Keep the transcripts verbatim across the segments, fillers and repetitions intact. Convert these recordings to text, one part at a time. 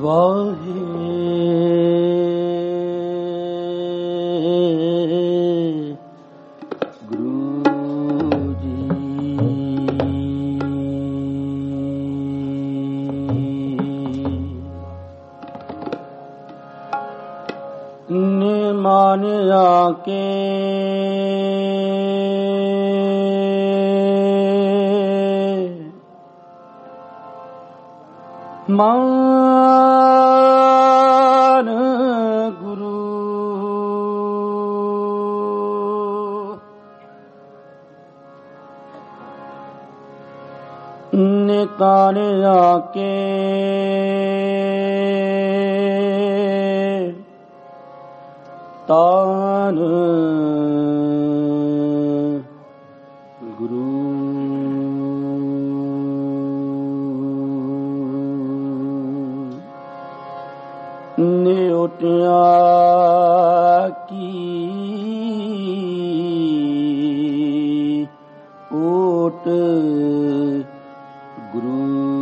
ਵਾਹਿਗੁਰੂ ਜੀ। ਨੇ ਮਾਨਿਆ ਕੇ ਮਾਨ ਗੁਰੂ ਨੇ ਤਾਣਿਆ ਕੇ ਤਾਨ ਗੁਰੂ ਨੇ ਉਟਿਆ ਕੀ ਓਟ ਗੁਰੂ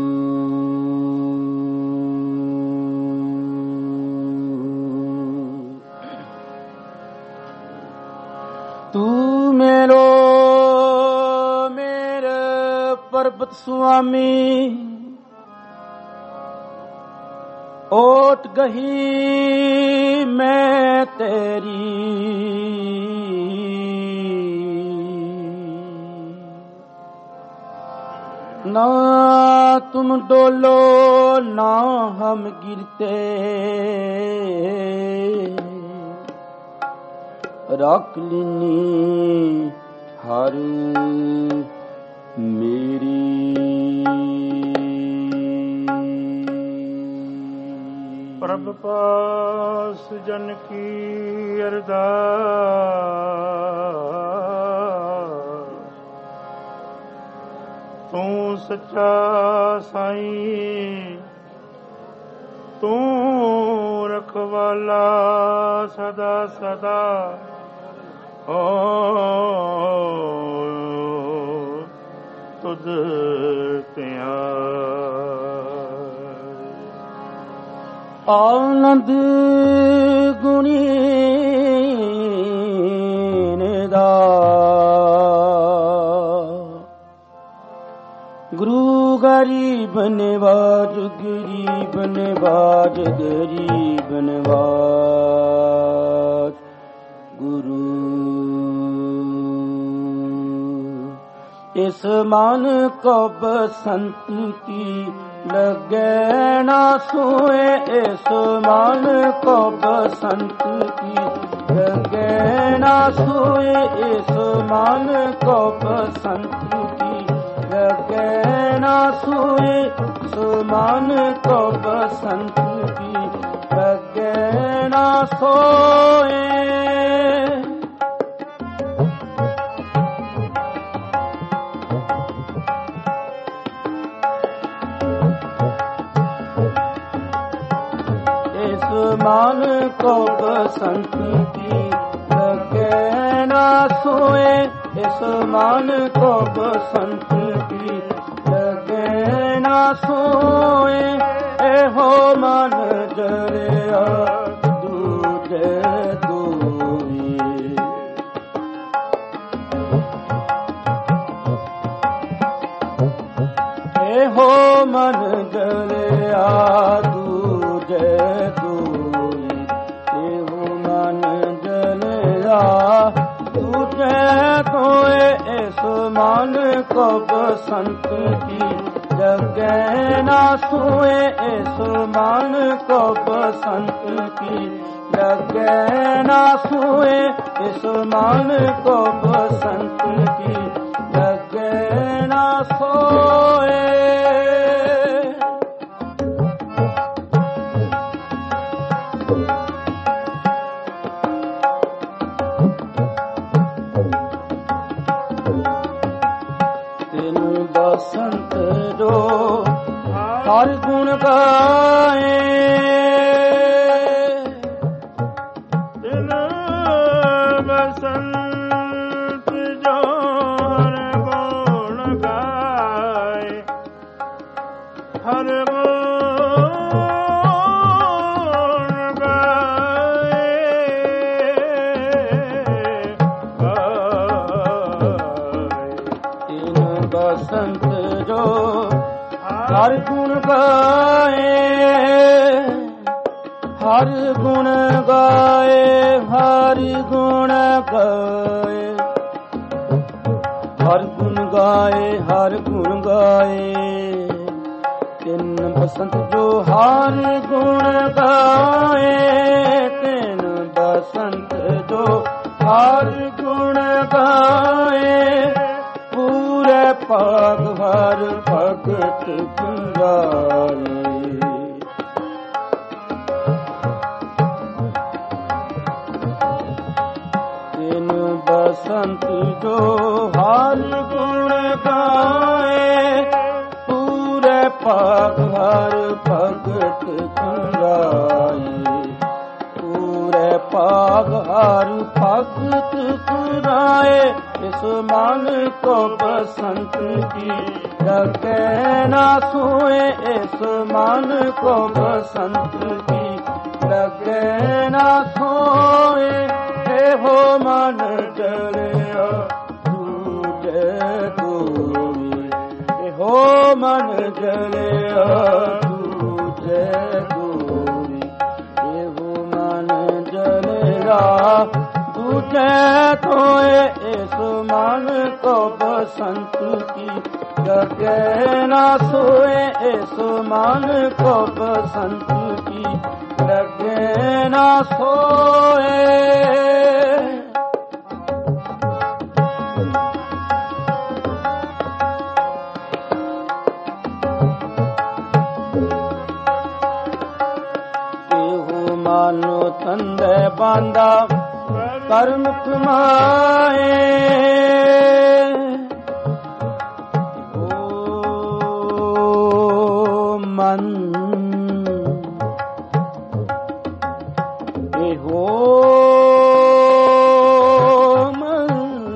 ਤੂੰ ਮੇਰੋ ਮੇਰੇ ਪਰਬਤ ਸੁਆਮੀ ਓਟ ਗਹੀ ਮੈਂ ਤੇਰੀ ਨਾ ਤੁਮ ਡੋਲੋ ਨਾ ਹਮ ਗਿਰਤੇ ਰੱਖ ਲੀਨੀ ਹਰ ਮੇਰੀ। ਪ੍ਰਭ ਪਾਸ ਜਨ ਕੀ ਅਰਦਾਸ ਤੂੰ ਸੱਚਾ ਸਾਈਂ ਤੂੰ ਰਖਵਾਲਾ ਸਦਾ ਸਦਾ ਹੋ ਤੁਧ ਪਿਆਰ। ਆਨੰਦ ਗੁਣੀ ਦਾ ਗੁਰੂ ਗਰੀਬ ਨਿਵਾਜ ਗਰੀਬ ਨਿਵਾਜ ਗਰੀਬ ਨਿਵਾਜ ਗੁਰੂ। ਇਸ ਮਨ ਕੋ ਬਸੰਤ ਕੀ ਲਗੇ ਨਾ ਸੋਏ ਇਸ ਮਨ ਕੋ ਬਸੰਤ ਕੀ ਲਗੇ ਨਾ ਸੋਏ ਇਸ ਮਨ ਕੋ ਬਸੰਤ ਕੀ ਲਗੇ ਨਾ ਸੋਏ ਇਸ ਮਨ ਕੋ ਬਸੰਤ ਕੀ ਲਗੇ ਨਾ ਸੋਏ। ਮਨ ਕੋ ਬਸੰਤ ਕੀ ਲਗੇ ਨਾ ਸੋਏ ਇਸ ਮਨ ਕੋ ਬਸੰਤ ਕੀ ਲਗੇ ਨਾ ਸੋਏ। ਇਹੋ ਮਨ ਜਰਿਆ ਦੂਜੇ ਦੂਈ ਇਹੋ ਮਨ ਜਰਿਆ ਦੂਜੇ ਤੋਏ ਇਸ ਮਨ ਕੋ ਬਸੰਤ ਕੀ ਲਗੇ ਨਾ ਸੋਏ ਇਸ ਮਨ ਕੋ ਬਸੰਤ ਕੀ ਲਗੇ ਨਾ ਸੋਏ ਇਸ ਮਨ ਕੋ ਬਸੰਤ ਕੀ ਲਗੇ ਨਾ ਸੋਏ। ਬਸੰਤ ਜੋ ਹਰ ਗੁਣ ਗਾਏ ਦਿਨ ਬਸੰਤ ਜੋ ਹਰ ਗੁਣ ਗਾਏ ਹਰ ਗੁਣ बसंत जो हर गुण गाए, हर गुण गाए, हर गुण गाए, हर गुण गाए, हर गुण गाए। तिन बसंत जो हर गुण गाए, तिन बसंत जो हर गुण गाए। पूरे पाग हर भगत गुंजाए। तिन बसंत जो हर गुण गाए, पूरे पाग हर भगत गुंजाए। पूरे पाग हर भगत गुंजाए। इस मन को बसंत की लगे ना सोए, इस मन को बसंत की लगे ना सोए। हे हो मन जलिया दूजे दूरी, हे हो मन जलिया दूजे दूरी, हे हो मन जलिया दूजे तोए। इस मन को बसंत की लगे ना सोए, इस मन को बसंत की लगे ना सोए। एहु मानो तंदे बांधा कर्म कमाए। ओ मन एहो मन,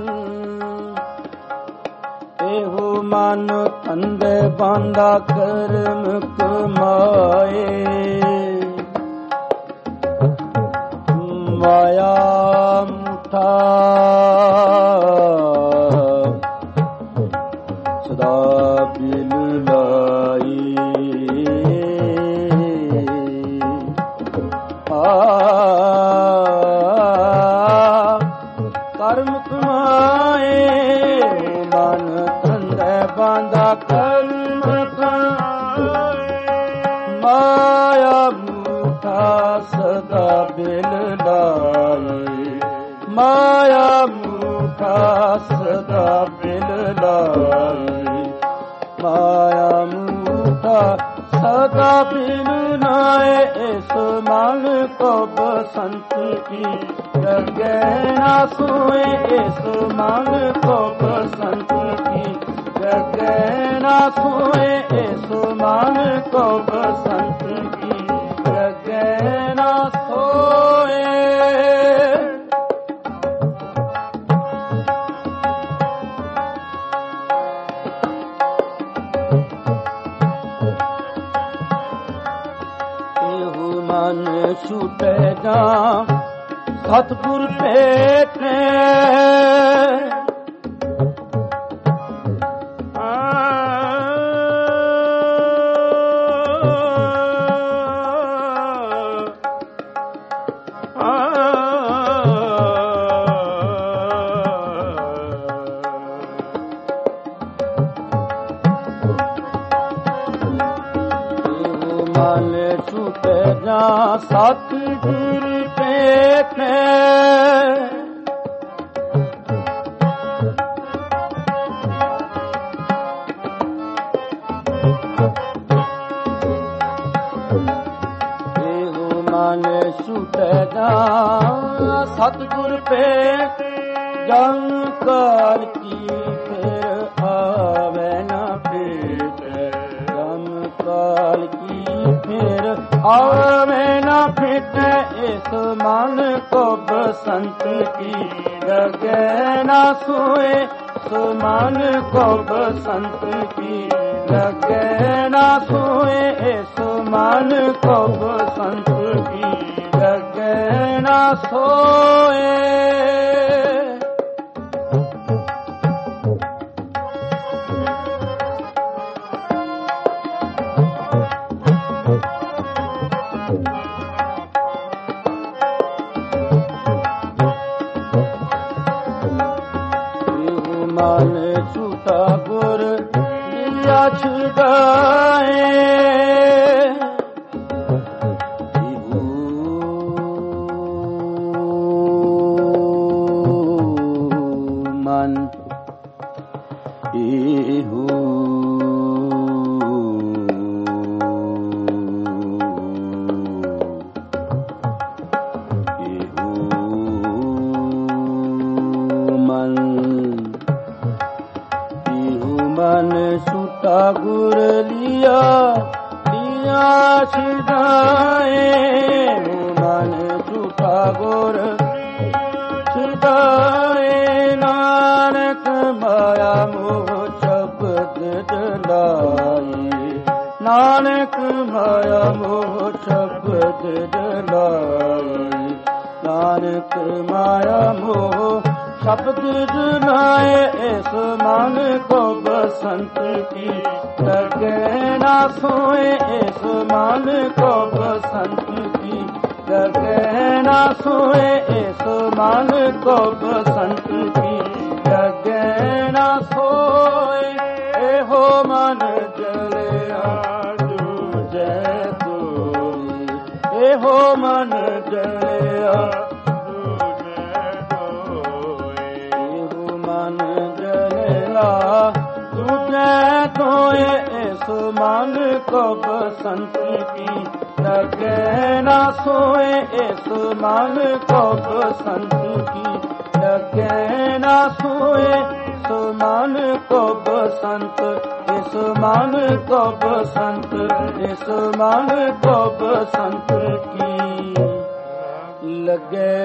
एहो मन तंदे बांधा कर्म कमाए। माया मुठा सदा बिल लाई। आ कर्म कमाए, मन तंदे बांधा कर्म कमाए। माया मुठा सदा बिल लाई, माया मुठा सदा बिल लाई। माया मुठा सदा बिल लाए। इस मन को बसंत की लगे ना सोए, इस मन को बसंत की लगे ना सोए। इस मन को बसंत की लगे ना सोए। एहु मन छूटे जा सतगुर भेटे। मन छूटे जा सतगुर भेटे। एहु मन छूटे जा सतगुर भेटे। जन काल की फिर आवे न भेट, जन काल की फिर आवे न भेट। इस मन को बसंत की लगे न सोए, इस मन को बसंत की लगे न सोए। इस मन को बसंत की लगे न सोए। ਗੁਰ ਲਿਆ ਛੁਡਾਏ ਮਨ ਇਹੋ ਮਨ ਸੁਟਾ ਗੁਰ ਲਿਆ ਲਿਆ ਛੁਡਾਏ ਮਨ ਸੁਟਾ ਗੁਰ ਛੁਡਾਏ ਨਾਨਕ ਮਾਇਆ ਮੋਹ ਸ਼ਬਦ ਜਲਾਈ ਨਾਨਕ ਮਾਇਆ ਮੋਹ ਸ਼ਬਦ ਜਲਾਈ ਨਾਨਕ ਮਾਇਆ ਮੋਹ ਸ਼ਬਦ ਜੁਨਾਏ ਇਸ ਮਨ ਕੋ ਬਸੰਤ ਕੀ ਲਗੇ ਨਾ ਸੋਏ ਇਸ ਮਨ ਕੋ ਬਸੰਤ ਕੀ ਲਗੇ ਨਾ ਸੋਏ ਇਸ ਮਨ ਕੋ ਬਸੰਤ ਕੀ ਲਗੇ ਨਾ ਸੋਏ ਇਹੋ ਮਨ ਜਲਿਆ ਦੂਜੈ ਤੋਈ ਇਹੋ ਮਨ ਜਲਿਆ ਦੂਜੈ ਤੋਏ ਇਸ ਮਨ ਕੋ ਬਸੰਤ ਕੀ ਲਗੇ ਨਾ ਸੋਏ ਇਸ ਮਨ ਕੋ ਬਸੰਤ ਕੀ ਲਗੇ ਨਾ ਸੋਏ ਇਸ ਮਨ ਕੋ ਬਸੰਤ ਇਸ ਮਨ ਕੋ ਬਸੰਤ ਇਸ ਮਨ ਕੋ ਬਸੰਤ ਕੀ ਲਗੇ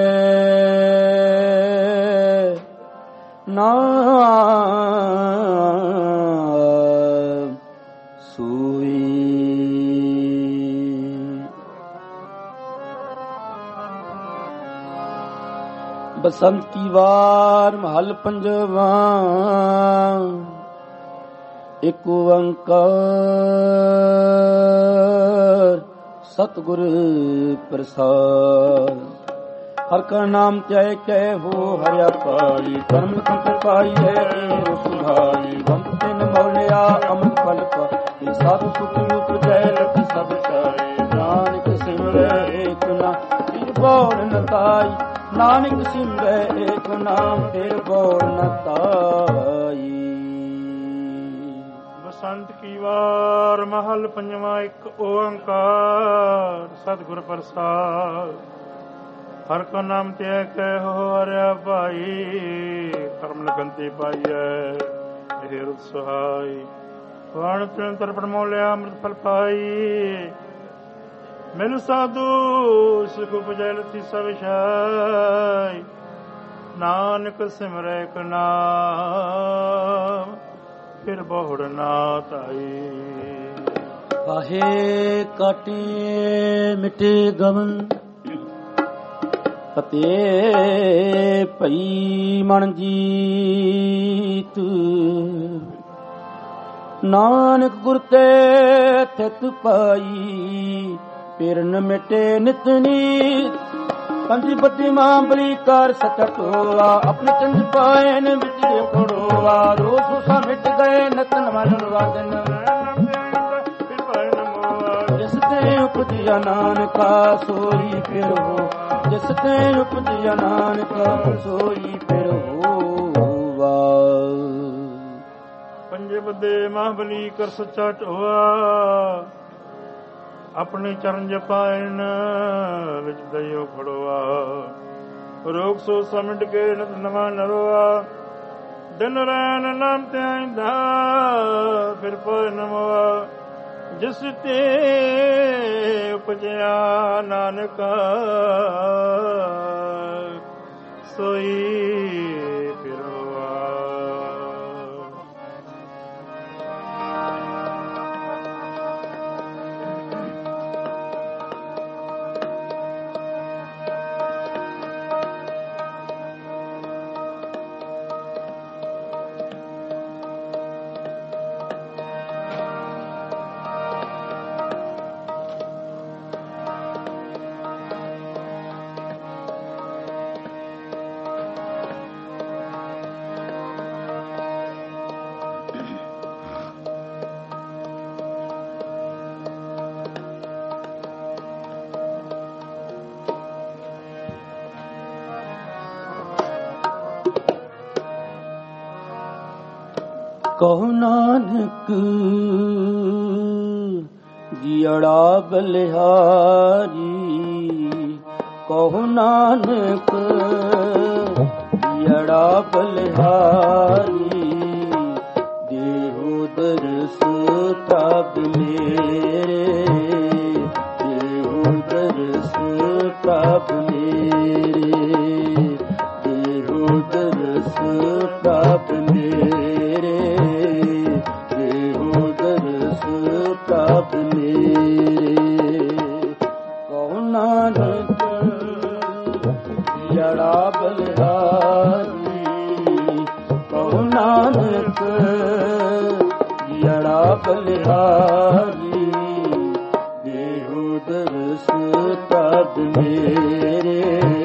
ਨਾ ਸੂਈ ਬਸੰਤ ਕੀ ਵਾਰ ਮਹਲ ਪੰਜਵਾ ਇੱਕ ਓੰਕਾਰ ਸਤਿਗੁਰ ਪ੍ਰਸਾਦ ਹਰ ਕਾ ਨਾਮ ਧਿਆਏ ਕਹਿ ਹੋ ਹਰਿਆ ਪਾਈ ਕਰਮ ਕੰਤ ਪਾਈ ਹੈ ਏ ਸੁਭਾਈ ਬੰਤ ਤਿਨ ਮੌਲਿਆ ਅਮਨ ਫਲ ਪਾਈ ਸਾਧੂ ਸੁਖ ਉਪਜੈ ਲਖ ਸਭ ਚਾਏ ਨਾਨਕ ਸਿਮਰੈ ਏਕ ਨਾਮ ਫਿਰ ਬੋਲ ਨ ਤਾਈ ਨਾਨਕ ਸਿਮਰੈ ਏਕ ਨਾਮ ਫਿਰ ਬੋਲ ਨ ਤਾਈ ਬਸੰਤ ਕੀ ਵਾਰ ਮਹਲ ਪੰਜਵਾ ਇੱਕ ਓੰਕਾਰ ਸਤਿਗੁਰ ਪ੍ਰਸਾਦ ਹਰ ਕੋ ਨਾਮ ਤੇ ਕਹਿ ਹੋ ਹਰਿਆ ਭਾਈ ਕਰਮ ਲਗੰਤੀ ਪਾਈਐ ਇਹ ਰੁਤ ਸਹਾਈ ਵਾਣ ਤਿਨ ਤਰਪਣ ਮੋਲਿਆ ਅੰਮ੍ਰਿਤ ਫਲ ਪਾਈ ਮਿਲ ਸਾਧੂ ਸੁਖ ਉਪਜੈ ਲਤੀ ਸਭ ਛਾਈ ਨਾਨਕ ਸਿਮਰੈ ਏਕ ਨਾਮ ਫਿਰ ਬਹੁੜ ਨਾ ਤਾਈ ਆਹੇ ਕਾਟੇ ਮਿਟੇ ਗਮਨ ਪਤੇ ਭਈ ਮਨ ਜੀਤ ਨਾਨਕ ਗੁਰ ਤੇ ਤਿਤ ਪਾਈ ਪਿਰਨ ਮਿਟੇ ਨਿਤ ਨੀਤ ਪੰਜੀ ਬੱਤੀ ਮਾਂ ਬਲੀ ਕਰ ਸਚਾ ਟੋਆ ਆਪਣੇ ਚੰਦ ਪਾਏ ਨੇ ਵਿੱਚ ਦੇ ਖੜੋਆ ਰੋਸ ਸਾ ਮਿਟ ਗਏ ਨਤਨ ਮਨ ਵਾਦਨ ਜਿਸ ਤੇ ਉਪਜਿਆ ਨਾਨਕਾ ਸੋਈ ਫਿਰ ਹੋ ਜਿਸ ਤੇ ਉਪਜਿਆ ਨਾਨਕਾ ਸੋਈ ਫਿਰ ਹੋਵਾ ਪੰਜੇ ਬੱਦੇ ਮਹਾਬਲੀ ਕਰ ਸੱਚਾ ਢੋਆ ਆਪਣੇ ਚਰਨ ਜਪਾਇਨ ਵਿੱਚ ਦਇਓ ਖੜੋਆ ਰੋਗ ਸੋ ਸਮਟ ਕੇ ਨਵਾਂ ਨਰੋਆ ਦਿਨ ਰੈਨ ਨਾਮ ਤੇ ਆਇਂਦਾ ਫਿਰ ਪੈ ਨਮਵਾ ਜਿਸ ਤੇ ਉਪਜਿਆ ਨਾਨਕਾ ਸੋਈ ਫਿਰਵਾ ਕਹੋ ਨਾਨਕ ਜੀੜਾ ਬਲਿਹਾਰੀ, ਕਹੋ ਨਾਨਕ ਜੀੜਾ ਬਲਿਹਾਰੀ, ਦੇਹੋ ਦਰਸ ਪ੍ਰਭ ਮੇਰੇ, ਦੇਹੋ ਦਰਸ ਪ੍ਰਭ ਮੇਰੇ, ਦੇਹੋ ਦਰਸ ਪ੍ਰਭ ਮੇਰੇ, ਦੇਹੋ ਦਰਸ ਪ੍ਰਭ ਮੇਰੇ। ਕਹੋ ਨਾਨਕ ਜੀੜਾ ਬਲਿਹਾਰੀ, ਕਹੋ ਨਾਨਕ ਜੀੜਾ ਬਲਿਹਾਰੀ, ਦੇਹੋ ਦਰਸ ਪ੍ਰਭ ਮੇਰੇ,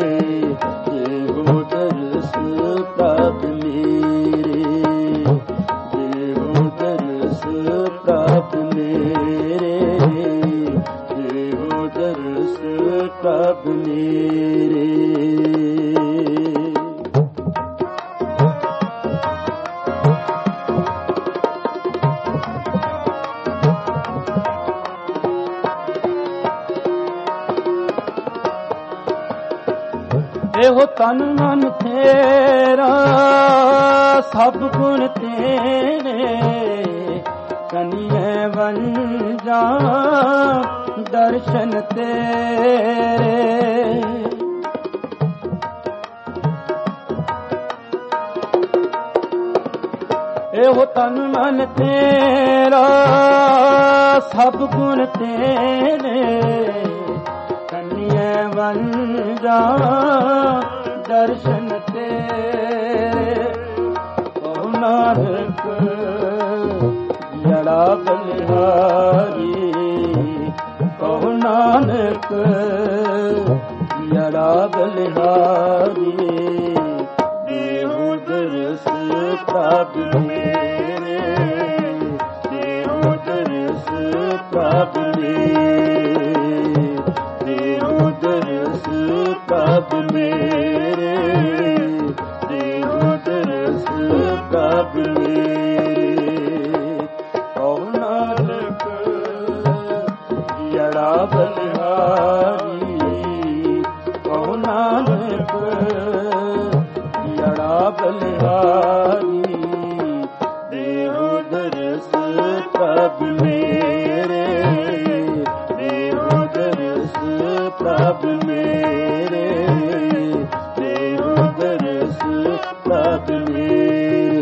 ਦੇਹੋ ਦਰਸ ਪ੍ਰਭ ਮੇਰੇ, ਦੇਹੋ ਦਰਸ ਪ੍ਰਭ ਮੇਰੇ, ਦੇਹੋ ਦਰਸ ਪ੍ਰਭ ਮੇਰੇ। ਇਹੋ ਤਨ ਮਨ ਤੇਰਾ ਸਭ ਗੁਣ ਤੇਰੇ, ਕਨੀਏ ਵੰਜਾ ਦਰਸ਼ਨ ਤੇਰੇ। ਇਹੋ ਤਨ ਮਨ ਤੇਰਾ ਸਭ ਗੁਣ ਤੇਰੇ, ਕਨੀਏ ਵੰਜਾ ਦਰਸ਼ਨ ਤੇਰੇ। ਕਹੋ ਨਾਨਕ ਜੀੜਾ ਬਲਿਹਾਰੀ, ਕਹੋ ਨਾਨਕ ਜੀੜਾ ਬਲਿਹਾਰੀ, ਦੇਹੋ ਦਰਸ ਪ੍ਰਭ ਮੇਰੇ, ਦੇਹੋ ਦਰਸ ਪ੍ਰਭ ਮੇਰੇ, ਦੇਹੋ ਦਰਸ ਪ੍ਰਭ ਮੇਰੇ, ਦੇਹੋ ਦਰਸ ਪ੍ਰਭ ਮੇਰੇ। ਕਹੋ ਨਾਨਕ ਜੀੜਾ ਬਲਿਹਾਰੀ, ਕਹੋ ਨਾਨਕ ਜੀੜਾ ਬਲਿਹਾਰੀ, ਦੇਹੋ ਦਰਸ ਪ੍ਰਭ ਮੇਰੇ, ਦੇਹੋ ਦਰਸ ਪ੍ਰਭ ਮੇਰੇ, ਦੇਹੋ ਦਰਸ ਪ੍ਰਭ ਮੇਰੇ।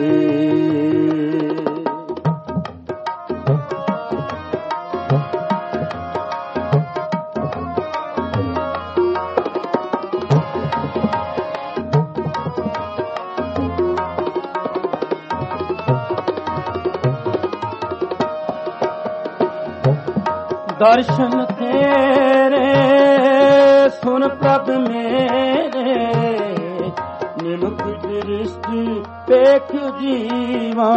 ਦਰਸ਼ਨ ਤੇਰੇ ਸੁਨ ਪ੍ਰਭ ਮੇਰੇ, ਨਿਮਕ ਦ੍ਰਿਸ਼ਟੀ ਵੇਖ ਜੀਵਾ।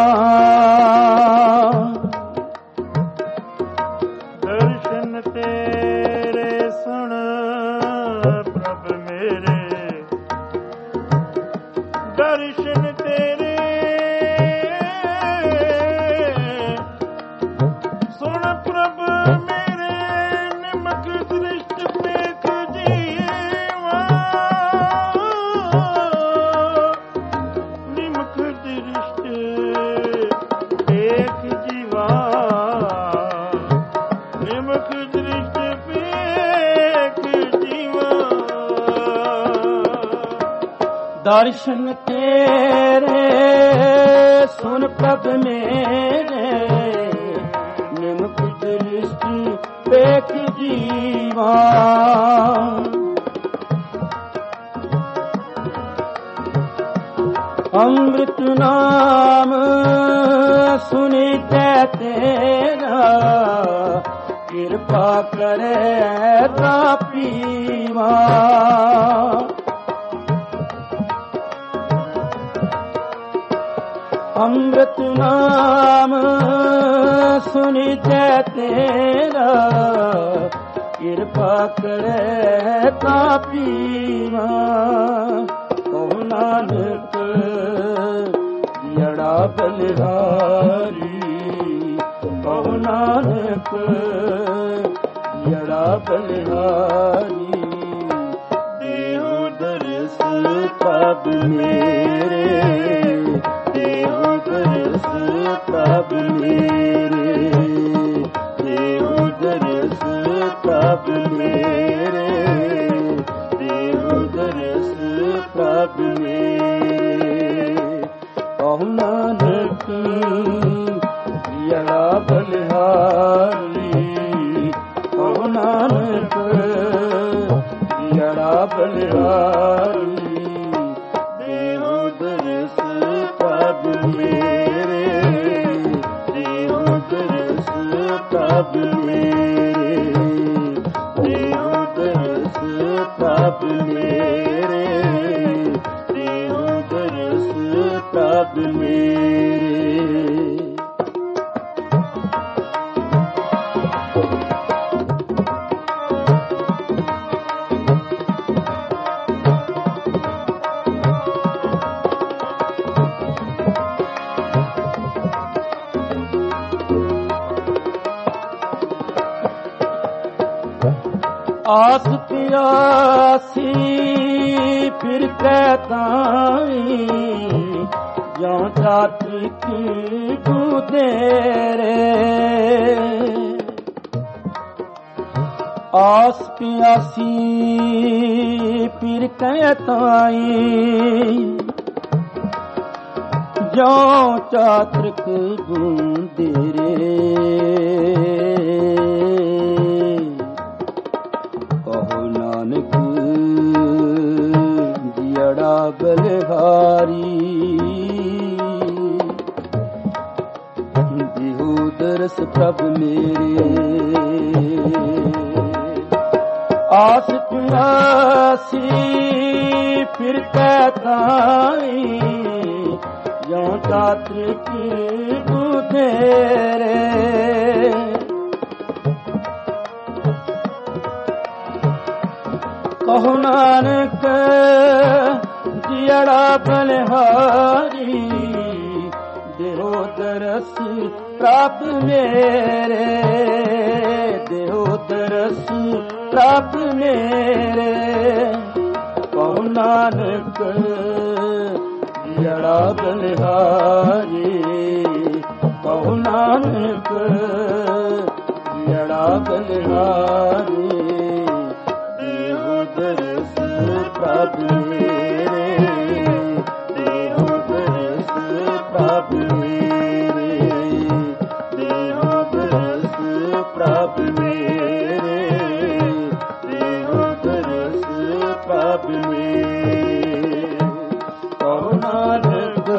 ਦਰਸ਼ਨ ਤੇਰੇ ਸੁਨ ਪ੍ਰਭ ਮੇਰੇ, ਦਰਸ਼ਨ ਤੇਰੇ ਸੁਨ ਪ੍ਰਭ ਮੇਰੇ, ਨਿਮਕ ਦ੍ਰਿਸ਼ਟ ਵੇਖ ਜੀਵਾ। ਨਿਮਕ ਦ੍ਰਿਸ਼ਟ ਵੇਖ ਜੀਵਾ, ਨਿਮਕ ਦ੍ਰਿਸ਼ਟ ਵੇਖ ਜੀਵਾ। ਦਰਸ਼ਨ ਤੇਰੇ ਸੁਨ ਪ੍ਰਭ ਮੇਰੇ, ਨਿਮਕ ਦ੍ਰਿਸ਼ਟੀ ਵੇਖ ਜੀਵਾ। ਅੰਮ੍ਰਿਤ ਨਾਮ ਸੁਨੀਤੈ ਤੇਰਾ, ਕਿਰਪਾ ਕਰੇ ਤਾ ਪੀਵਾ। ਅੰਮ੍ਰਿਤ ਨਾਮ ਸੁਨੀਤੈ ਤੇਰਾ, ਕਿਰਪਾ ਕਰੇ ਤਾ ਪੀਵਾ। ਕਹੋ ਨਾਨਕ ਜੀੜਾ ਜੜਾ ਬਲਿਹਾਰੀ ਕਹੋ ਨਾਨਕ ਜੜਾ ਬਲਿਹਾਰੀ ਦੇਹੁ ਦਰਸ ਪ੍ਰਭ ਮੇਰੇ ਦੇਹੁ ਦਰਸ ਪ੍ਰਭ ਮੇਰੇ ਦੇਹੁ ਦਰਸ ਪ੍ਰਭ ਮੇਰੇ ਦੇਹੁ ਦਰਸ ਪ੍ਰਭ ਮੇਰੇ ਕਹੋ ਨਾਨਕ ਜੜਾ ਬਲਿਹਾਰੀ ਕਹੋ ਨਾਨਕ ਜੜਾ ਬਲਿਹਾਰੀ ਦੇਹੁ ਦਰਸ ਪ੍ਰਭ ਮੇਰੇ ਦੇਹੁ ਦਰਸ ਪ੍ਰਭ ਮੇਰੇ ਦੇਹੁ ਦਰਸ ਪ੍ਰਭ ਮੇਰੇ ਦੇਹੁ ਦਰਸ ਪ੍ਰਭ ਮੇਰੇ। ਆਸ ਪਿਆਸੀ ਫਿਰ ਕਹਿਤਾਈ ਜਾਂ ਚਾਤਰੀ ਕੀ ਬੁਦੇਰੇ ਆਸ ਪਿਆਸੀ ਫਿਰ ਕਹਿਤਾਈ ਜਾਂ ਚਾਤਰਿਕ ਬੁਦੇਰੇ ਜੜਾ ਬਲਿਹਾਰੀ ਦੇਹੁ ਦਰਸ ਪ੍ਰਭ ਮੇਰੇ ਆਸ ਪਿਆਸੀ ਫਿਰ ਕਹਿਤਾਈ ਜਾਂ ਚਾਤਰਿਕ ਬੁਧੇਰੇ ਕਹੋ ਨਾਨਕ ਜੜਾ ਬਲਿਹਾਰੀ ਦੇਹੁ ਦਰਸ ਪ੍ਰਭ ਮੇਰੇ ਦੇਹੁ ਦਰਸ ਪ੍ਰਭ ਮੇਰੇ ਕਹੋ ਨਾਨਕ ਜੜਾ ਬਲਿਹਾਰੀ ਕਹੋ ਨਾਨਕ ਜੜਾ ਬਲਿਹਾਰੀ ਦੇਹੁ ਦਰਸ ਪ੍ਰਭ ਮੇਰੇ ਦੇਹੁ ਦਰਸ ਪ੍ਰਭ ਮੇਰੇ ਦੇਹੁ ਦਰਸ ਪ੍ਰਭ ਮੇਰੇ ਦੇਹੁ ਦਰਸ ਪ੍ਰਭ ਮੇਰੇ ਕਹੋ ਨਾਨਕ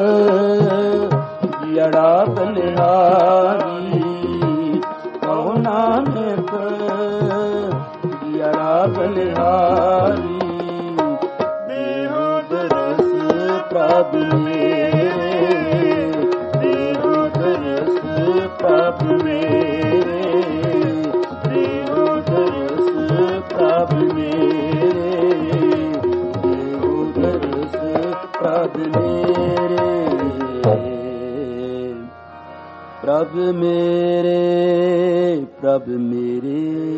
ਜੜਾ ਬਲਿਹਾਰੀ ਕਹੋ ਨਾਨਕ ਜੜਾ ਬਲਿਹਾਰੀ ਦੇਹੁ ਦਰਸ ਪ੍ਰਭ ਮੇਰੇ ਦੇਹੁ ਦਰਸ ਪ੍ਰਭ ਮੇਰੇ ਦੇਹੁ ਦਰਸ ਪ੍ਰਭ ਮੇਰੇ ਦੇਹੁ ਦਰਸ ਪ੍ਰਭ ਮੇਰੇ ਪ੍ਰਭ ਮੇਰੇ ਪ੍ਰਭ ਮੇਰੇ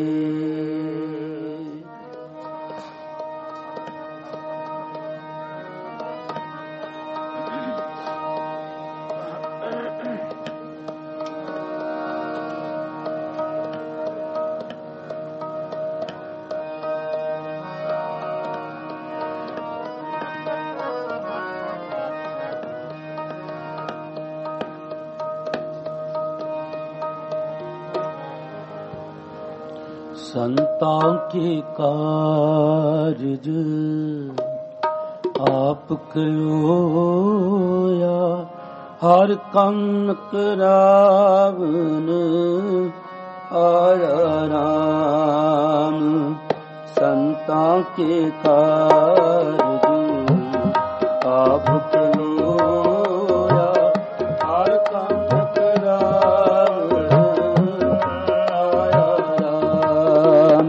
संतां के कारज आप कलोया हर कंन करावन आया राम। संतां के कारज आप कलोया हर कंन करावन आया राम।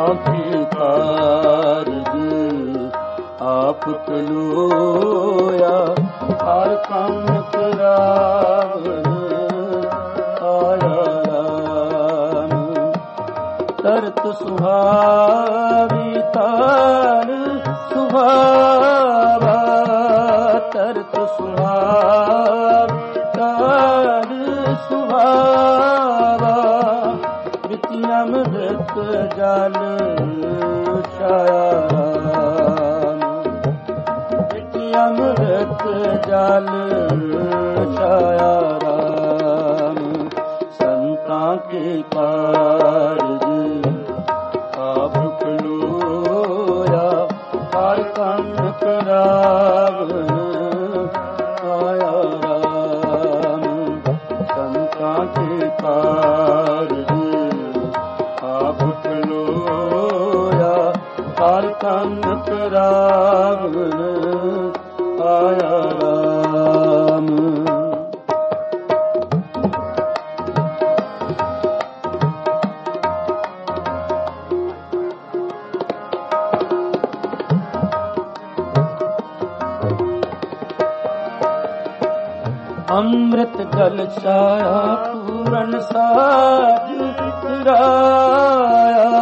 ਕੀ ਕਾਰਜ ਆਪ ਕਲੋਇਆ, ਹਰ ਕੰਮ ਕਰਾਵਨ ਆਇਆ ਰਾਮ। ਤਰਤ ਸੁਹਾਵੀ ਤਾਰ ਸੁਹਾਵਾ, ਤਰਤ ਸੁਹਾਵੀ ਤਾਰ ਸੁਹਾਵਾ, ਵਿੱਚ ਅੰਮ੍ਰਿਤ ਜਲ ਛਾਇਆ ਰਾਮ, ਵਿੱਚ ਅੰਮ੍ਰਿਤ ਜਲ ਛਾਇਆ ਰਾਮ। ਸੰਤਾਂ ਕੇ ਕਾਰਜ ਆਪ ਖਲੋਇਆ, ਹਰ ਕੰਮ ਕਰਾਵਨ ਆਇਆ ਰਾਮ। ਸੰਤਾਂ ਕੇ ਕਾਰਜ ਆਪ ਖਲੋਇਆ, ਹਰ ਕੰਮ ਕਰਾਵਨ ਆਇਆ ਰਾਮ। ਅੰਮ੍ਰਿਤ ਜਲ ਛਾਇਆ ਪੂਰਨ ਸਾਜ ਕਰਾਇਆ,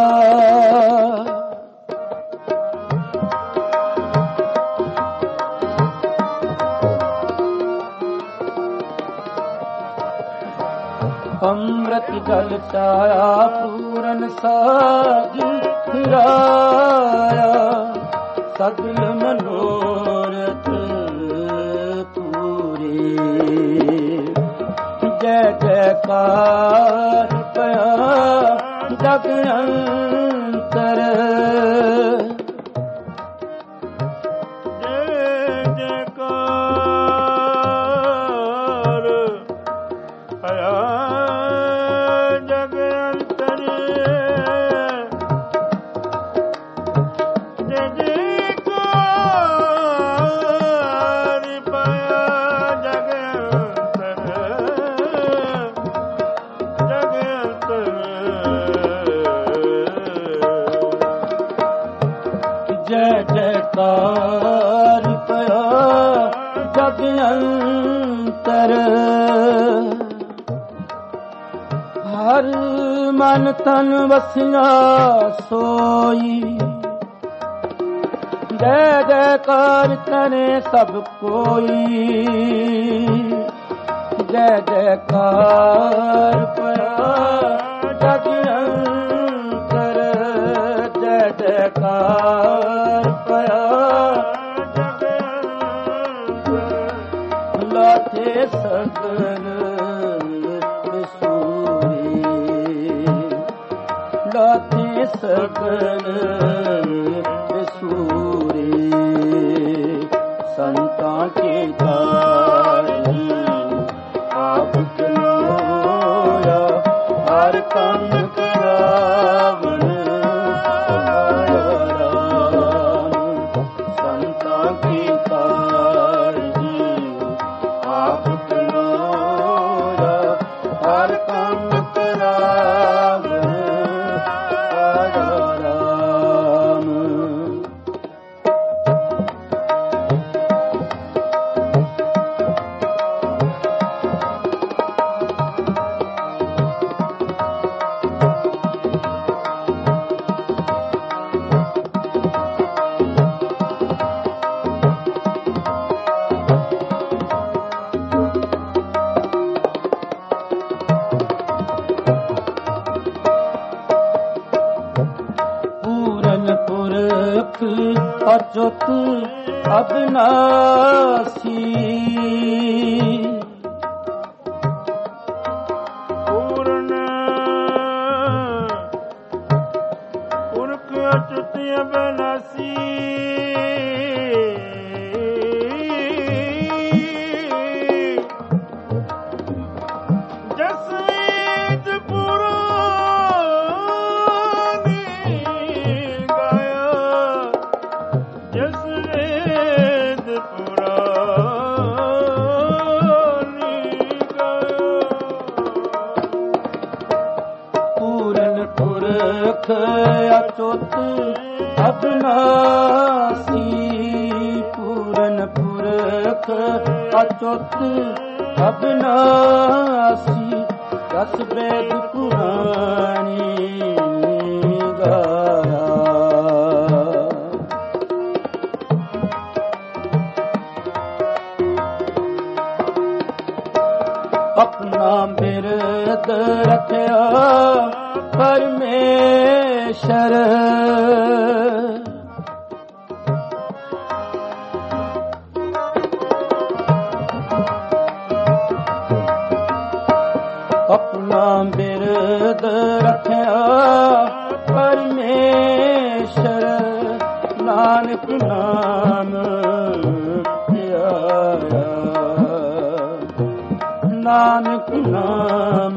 ਅੰਮ੍ਰਿਤ ਜਲ ਛਾਇਆ ਪੂਰਨ ਸਾਜ ਕਰਾਇਆ, ਸਗਲ ਮਨੋਰਥ ਜੈ ਜੈਕਾਰ ਪਿਆ ਜਗ ਅੰਤਰ, ਜੈ ਜੈਕਾਰ ਪਿਆ ਜਗ ਅੰਤਰ, ਜੈ ਜੈਕਾਰ ਪਿਆ ਜਗ ਜੈ ਜੈਕਾਰ ਪਿਆ ਜਗ ਅੰਤਰ। ਹਰ ਮਨ ਤਨ ਵਸਿਆ ਸੋਈ, ਜੈ ਜੈਕਾਰ ਕਰੇ ਸਭ ਕੋਈ, ਜੈ ਜੈਕਾਰ ਪਿਆ ਜਗ ਅੰਤਰ, ਜੈ ਜੈਕਾਰ ਪਿਆ ਜਗ ਅੰਤਰ। ਲਾਥੇ ਸਗਲ ਵਿਸੂਰੀ, ਲਾਥੇ ਸਗਲ ਵਿਸੂਰੀ, ਸੰਤਾਂ ਕੇ ਕਾਰਜ ਆਪ ਕਲੋਇਆ, ਹਰ ਕੰਮ ਕਰਾਵਨ ਆਇਆ ਰਾਮ। ਸੰਤਾਂ ਕੇ ਕਾਰਜ ਆਪ ਕਲੋਇਆ, ਹਰ ਕੰਮ ਕਰਾਵਨ ਆਇਆ ਰਾਮ। ਅਚੁੱਤ ਅਬਿਨਾਸੀ, ਪੂਰਨ ਪੁਰਖ ਅਚੁੱਤ ਅਬਿਨਾਸੀ, ਜਸ ਵੇਦ ਪੁਰਾਨੀ ਗਾਇਆ, ਜਸ ਵੇਦ ਪੁਰਾਨੀ ਪੁਰਖ ਅਚੁੱਤ ਅਬਨਾਸੀ, ਪੂਰਨ ਪੁਰਖ ਅਚੁੱਤ ਅਬਨਾਸੀ, ਰਸ ਵੇਦ ਪੁਰਾਣੀ ਗਾਇਆ। ਆਪਣਾ ਬਿਰਦ ਰੱਖਿਆ ਪਰਮੇਸ਼ਰ, ਆਪਣਾ ਬਿਰਦ ਰੱਖਿਆ ਪਰਮੇਸ਼ਰ, ਨਾਨਕ ਨਾਮ ਧਿਆਇਆ, ਨਾਨਕ ਨਾਮ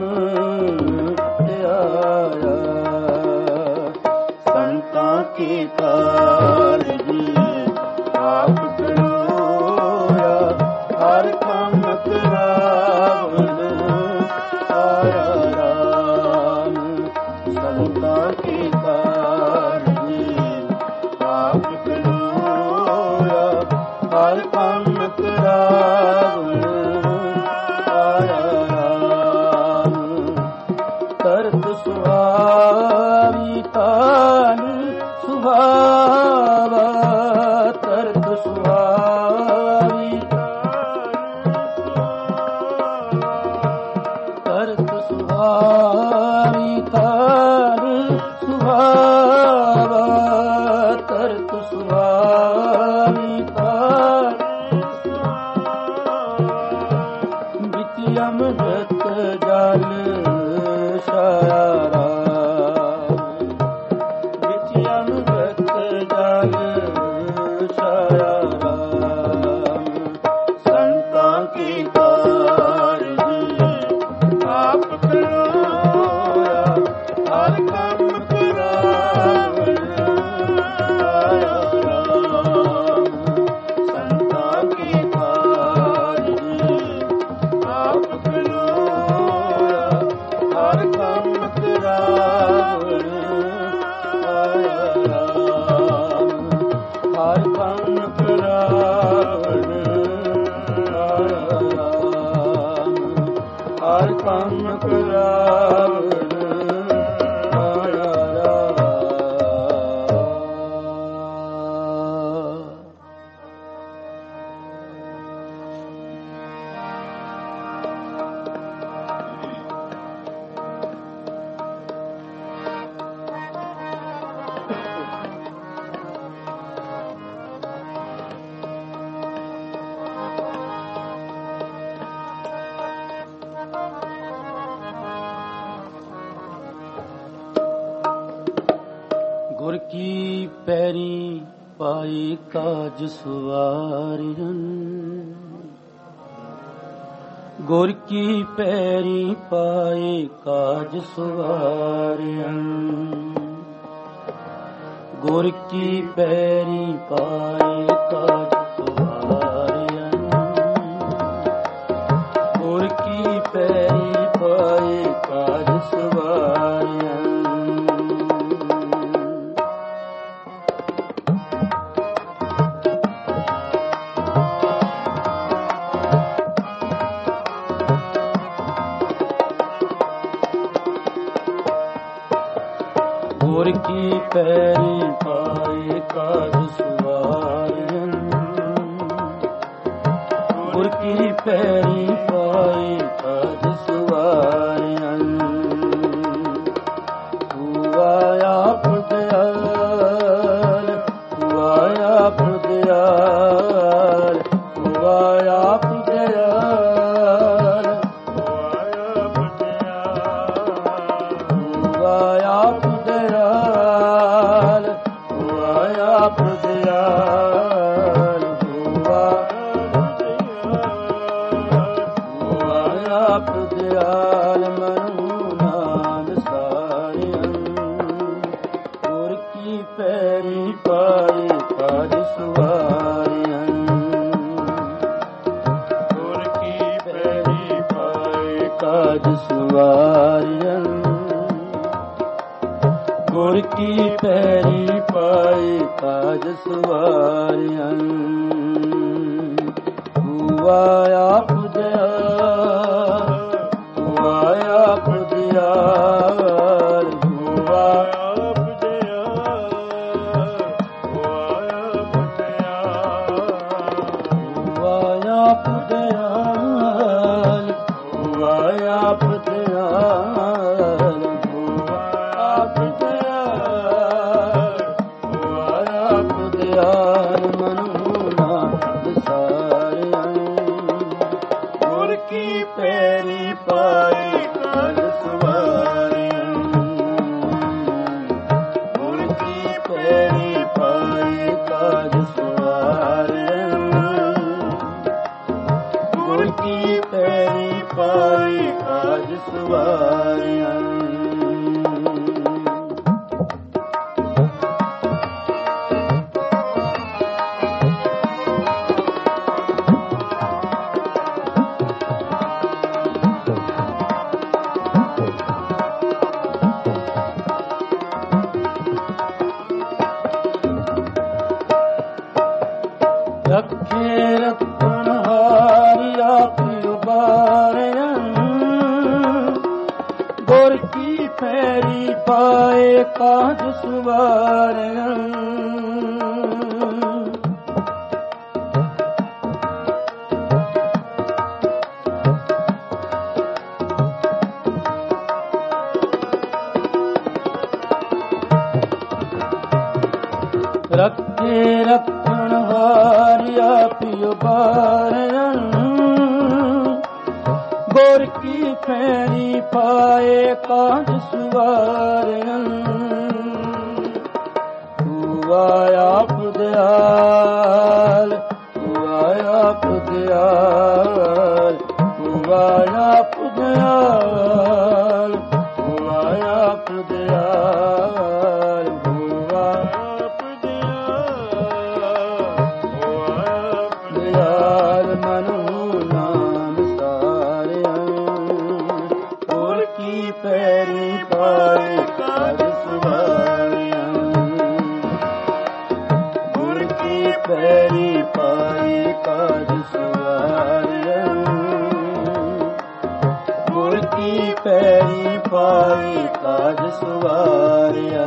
ਧਿਆਇਆ। ਸੰਤਾਂ ਕੀ ਕਾਰਜੀ ਆਪ ਕਰੋਇਆ, ਹਰ ਕੰਮ ਕਰਾਵਨ ਆਇਆ ਰਾਮ। ਸੰਤਾਂ ਕੀ ਕਾਰਜੀ ਆਪ ਕਰੋਇਆ, ਹਰ ਕੰਮ ਕਰਾਵਨ ਕਰਤ ਸੁਹਾਵੀ ਤਾਨ ਸੁਹਾਵਾ, ਤਰਤ ਸੁਹਾਵੀ ਤਰਤ ਸੁਹਾਵੀ ਤਾਨ ਸੁਹਾਵਾ, ਤਰਤ ਸੁਹਾਵੀ ਤਾਨ ਵਿੱਚ ਅੰਮ੍ਰਿਤ ਜਲ ਸਾਰਾ, ਵਿੱਚ ਅੰਮ੍ਰਿਤ ਜਲ ਸਾਰਾ। ਸੰਤਾਂ ਕੀ ਕਾਰਜੀ ਆਪ ਕਰੋਇਆ, ਹਰ ਕੰਮ ਕਰਾਵਨ ਆਇਆ ਰਾਮ। ਸੰਤਾਂ ਕੀ ਕਾਰਜੀ ਆਪ ਕਰੋਇਆ, ਹਰ ਕੰਮ ਕਰਾਵਨ ਆਇਆ ਰਾਮ। ਹਰ ਕੰਮ ਕਰਾਵਨ ਆਇਆ ਰਾਮ। ਹਰ ਕੰਮ ਕਰਾਵਨ ਆਇਆ ਰਾਮ। ਗੁਰ ਕੀ ਪੈਰੀ ਪਾਈ ਕਾਜ ਸੁਵਾਰਿਨ, ਗੁਰ ਕੀ ਪੈਰੀ ਪਾਈ ਕਾਜ ਸੁਵਾਰਿਨ, ਗੁਰ ਕੀ ਪੈਰੀ ਪਾਈ ਕਾਜ ਸੁਵਾਰਿਨ, ਗੁਰ ਕੀ ਪੈਰੀ ਪਾਈ ਕਾਜ ਸੁਵਾਰਿਨ। ਗੁਰ ਕੀ ਪੈਰੀ ਪਾਏ ਕਾਜ ਸੁਵਾਰਿਨ, ਗੁਰ ਕੀ ਪੈਰੀ ਪਾਏ ਕਾਜ ਸੁਵਾਰਿਨ। ਤੂੰ ਆਇਆ ਪੁਦਿਆਲ, ਤੂੰ ਆਇਆ ਪੁਦਿਆਲ, ਤੂੰ ਆਇਆ ਪੁਦਿਆਲ, ਤੂੰ ਆਇਆ ਪੁਦਿਆਲ, ਤੂੰ ਆਇਆ ਪੁਦਿਆਲ, ਤੂੰ ਆਇਆ ਪੁਦਿਆਲ। ਮਨੁ ਨਾਮ ਸਾਰਿਆਂ, ਗੁਰ ਕੀ ਪੈਰੀ ਪਾਈ ਕਾਜ ਸੁਵਾਰਿਆਂ, ਗੁਰ ਕੀ ਪੈਰੀ ਪਾਈ ਕਾਜ ਸੁਵਾਰਿਆਂ, ਗੁਰ ਕੀ ਪੈਰੀ ਪਾਈ ਕਾਜ ਸਵਾਰਿਆਂ ਹੁਆ ਆਪ ਦਿਆਲ ਹੁਆ ਆਪ ਦਿਆਲ ਹੁਆ ਆਪ ਦਿਆਲ ਹੁਆ ਆਪ ਦਿਆਲ ਹੁਆ ਆਪ ਦਿਆਲ ਹੁਆ ਆਪ ਦਿਆਲ ਹੁਆ ਆਪ ਦਿਆਲ ਹੁਆ ਆਪ ਦਿਆਲ ਮਨੁ ਨਾ ਵਿਸਾਰਿਆ ਗੁਰ ਕੀ ਪੈਰੀ ਪਾਈ ਕਾਜ ਸਵਾਰਿਆ ਗੁਰ ਕੀ ਪੈਰੀ ਪਾਈ ਕਾਜ ਸਵਾਰਿਆ ਗੁਰ ਕੀ ਪੈਰੀ ਪਾਈ ਕਾਜ ਸਵਾਰਿਆ ਰੱਖੇ ਰੱਖਣ ਹਾਰਿ ਆਪ ਉਬਾਰਿਆ ਗੁਰ ਕੀ ਪੈਰੀ ਪਾਏ ਕਾਜ ਸਵਾਰਿਆ ਰੱਖੇ ਰੱਖਣ ਹਾਰਿ ਆਪ ਉਬਾਰਿਆ ਗੁਰ ਕੀ ਪੈਰੀ ਪਾਏ ਕਾਜ ਸਵਾਰਿਆ ਹੁਆ ਆਪ ਦਿਆਲ ਹੁਆ ਆਪ ਦਿਆਲ ਹੁਆ ਆਪ ਦਿਆਲ ਹੁਆ ਆਪ ਦਿਆਲ ਹੁਆ ਆਪ ਦਿਆਲ ਮਨੁ ਨਾਮ ਸਾਰਿਆ ਗੁਰ ਕੀ ਪੈਰੀ ਪਾਈ ਕਾਜ ਸਵਾਰਿਆ ਗੁਰ ਕੀ ਪੈਰੀ ਪਾਈ ਕਾਜ ਸਵਾਰਿਆ ਗੁਰ ਕੀ ਪੈਰੀ ਪਾਈ ਕਾਜ ਸਵਾਰਿਆ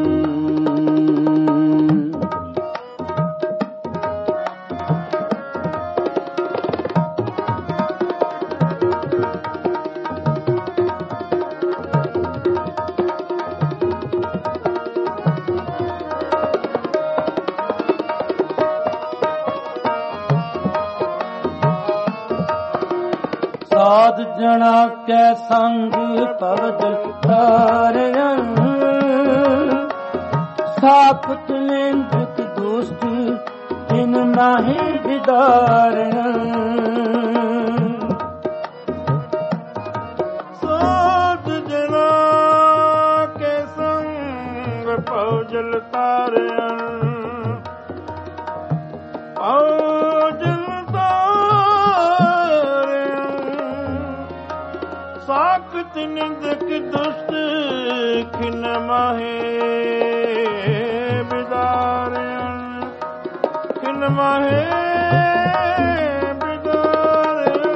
ਸਾਧ ਜਣਾ ਕੈ ਸੰਗ ਪਵਦ ਤਾਰਿਆ ਸਾਖਤ ਨਿੰਦਕ ਦੋਸਤ ਤਿਨ ਨਾਹੀ ਵਿਦਾਰਿਆ ਸਾਧ ਜਣਾ ਕੈ ਸੰਗ ਪਵਜਲ ਤਾਰਿਆ ਸਾਖਤ ਨਿੰਦਕ ਦੁਸ਼ਟ ਖਿਨ ਮਾਹੇ ਬਿਦਾਰਿਆ ਖਿਨ ਮਾਹੇ ਬਿਦਾਰਿਆ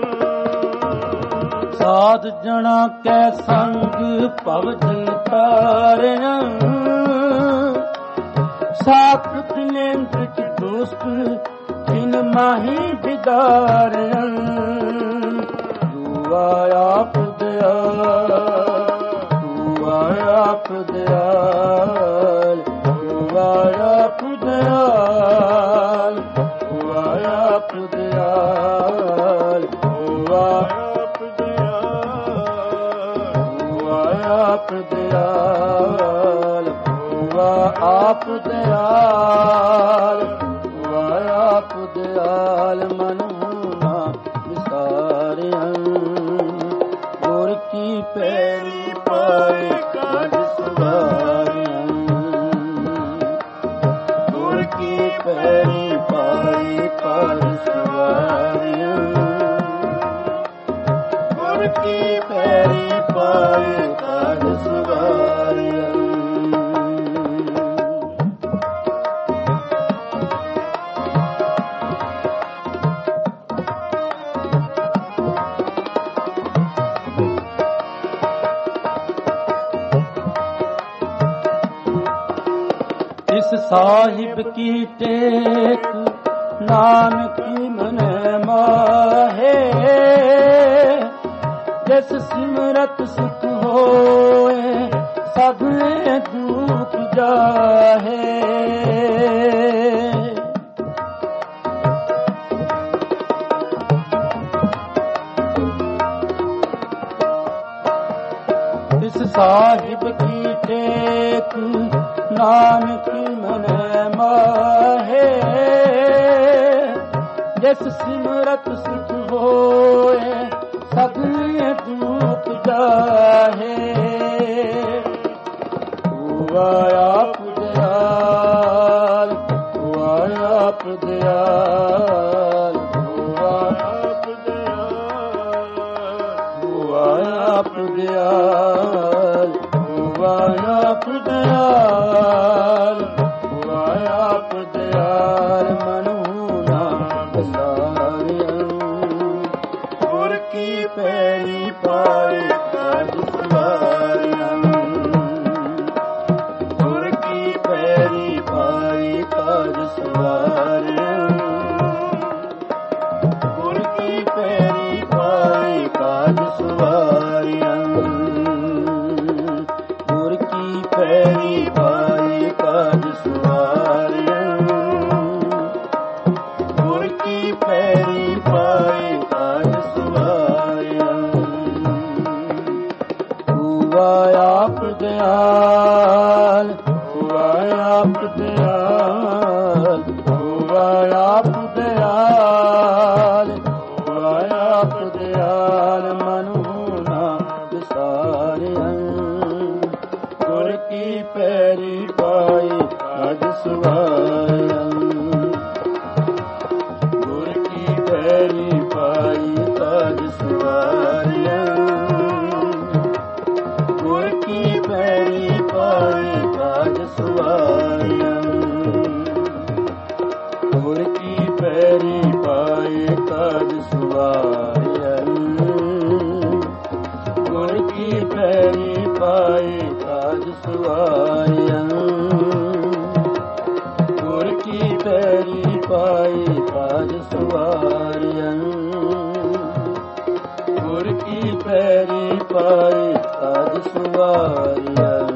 ਸਾਧ ਜਣਾ ਕੈ ਸੰਗ ਭਵਜਲ ਤਾਰਿਆ ਸਾਖਤ ਨਿੰਦਕ ਦੁਸ਼ਟ ਖਿਨ ਮਾਹੇ ਬਿਦਾਰਿਆ ਹੁਆ ਆਪ ਦਿਆਲ ਹੁਆ ਆਪ ਦਿਆਲ ਹੁਆ ਆਪ ਦਿਆਲ ਹੁਆ ਆਪ ਦਿਆਲ ਹੁਆ ਆਪ ਦਿਆਲ ਹੁਆ ਆਪ ਦਿਆਲ ਹੁਆ ਆਪ ਦਿਆਲ ਹੁਆ ਆਪ ਦਿਆਲ ਮਨੁ ਨਾ ਵਿਸਾਰਿਆ ਗੁਰ ਕੀ ਪੈਰੀ ਪਾਏ ਕਾਜ ਸਵਾਰਿਆ ਗੁਰ ਕੀ ਪੈਰੀ ਪਾਏ ਕਾਜ ਸਵਾਰਿਆ ਗੁਰ ਕੀ ਪੈਰੀ ਪਾਏ ਕਾਜ ਸਵਾਰਿਆ तिस साहिब की टेक नानक मन माहे जिस सिमरत सुख होए सबने दुख जाहे तिस साहिब की टेक नानक मन माहे जिस सिमरत सुख होए सबने दुख जाहे हुआ आप दयाल हुआ आप दयाल हुआ आप दयाल हुआ आप दयाल हुआ आप दयाल हुआ आप दयाल मनहुना गुर की पैरी पाए काज सवारियन गुर की पैरी पाए काज सवारियन गुर की पैरी पाए काज सवारियन गुर की पैरी पाए काज सवारियन गुर की पैरी पाए काज सवारियन हुआ आप दयाल हुआ आप दयाल हुआ आप दयाल हुआ आप दयाल मनहुना विसारियन गुर की पैरी पाए काज सवारियन गुर की पैरी पाए काज सवारियन गुर की पैरी पाए काज सवारियन गुर की पैरी पाए काज सवारियन गुर की पैरी पाए काज सवारियन गुर की पैरी पाए काज सवारियन गुर की पैरी पाए काज सवारियन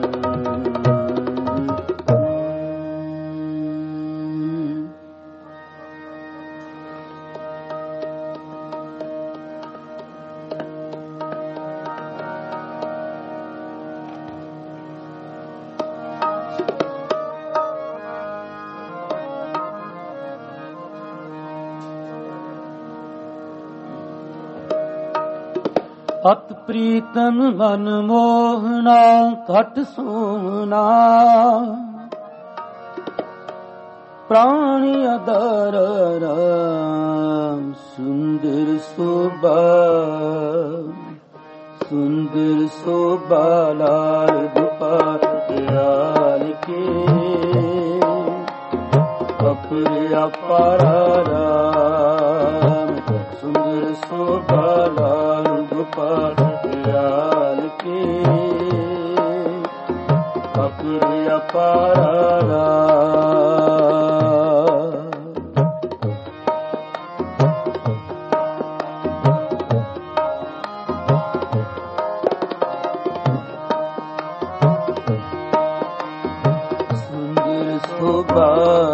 अत प्रीतम मन मोहना घट सोना प्राणी अदर राम सुंदर शोभा सुंदर शोभा लाल गोपाल दयाल के अपरे अपारा राम सुंदर शोभा लाल गोपाल दयाल के अपरे अपारा राम सुंदर शोभा